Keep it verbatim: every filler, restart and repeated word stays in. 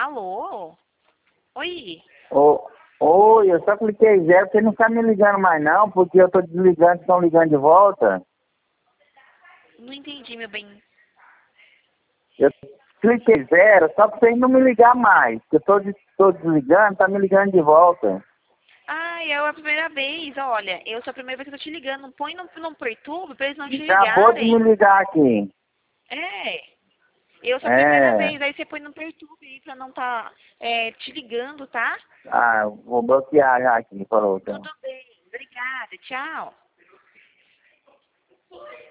Alô? Oi? Ô, oi, eu só cliquei zero, você não tá me ligando mais não, porque eu tô desligando, estão ligando de volta. Não entendi, meu bem. Eu cliquei zero, só pra vocês não me ligar mais. Eu tô, des- tô desligando, tá me ligando de volta. Ah, é a primeira vez, olha. Eu sou a primeira vez que eu tô te ligando. Não põe no, no perturbo pra eles não te Acabou de me ligarem. ligar aqui. É. Eu sou a primeira É. vez. Aí você põe no perturbo aí pra não tá é, te ligando, tá? Ah, vou bloquear já aqui, falou, então. Tudo bem. Obrigada. Tchau.